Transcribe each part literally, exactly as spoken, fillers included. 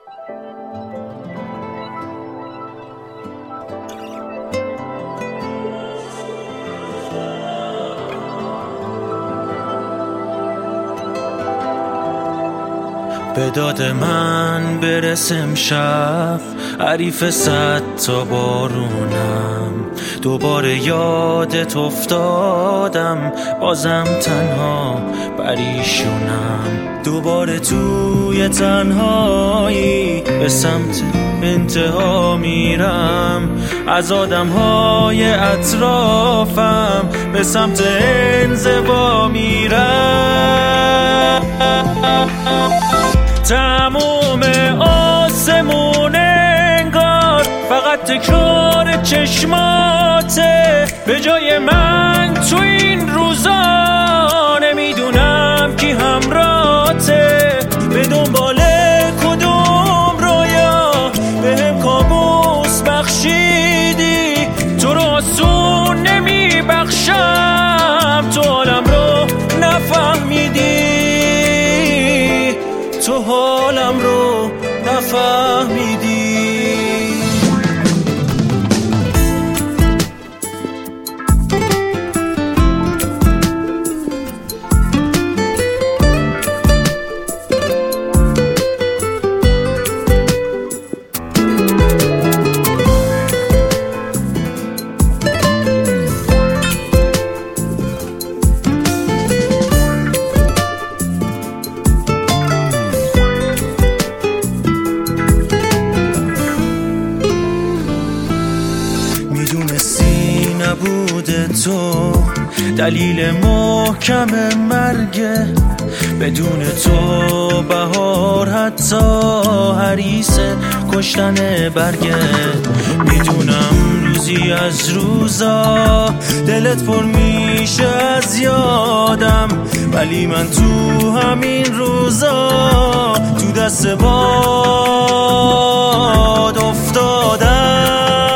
به داد من برسم شب، حریف صد تا بارونم. دوباره یادت افتادم، بازم تنها پریشونم. دوباره توی تنهایی به سمت انتها میرم. از آدم‌های اطرافم به سمت انزوا میرم. تموم آسمون انگار فقط تکرار چشماته. به جای من تو این روزا نمیدونم کی همراهته. به دنبال کدوم رویا بهم کابوس بخشیدی. تو رو آسون نمیبخشم، تو حالم رو نفهمیدی. تو حالم رو نفهمیدی. میدونستی نبوده تو دلیل محکم مرگه. بدون تو بهار حتی حریص کشتن برگه. میدونم روزی از روزا دلت پر میشه از یادم، ولی من تو همین روزا تو دست باد افتادم.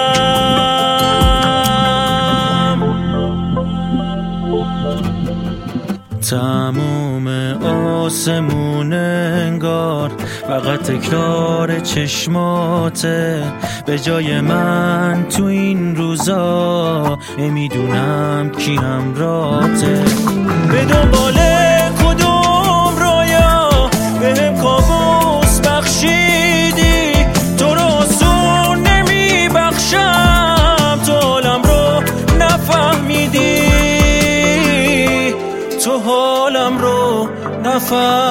تموم آسمون انگار فقط تکرار چشماته. به جای من تو این روزا نمیدونم کی همراهته. به دنبال کدوم رویا بهم کابوس بخشیدی. تو رو آسون نمیبخشم، تو حالم رو نفهمیدی. تو حالم رو نفهمیدی.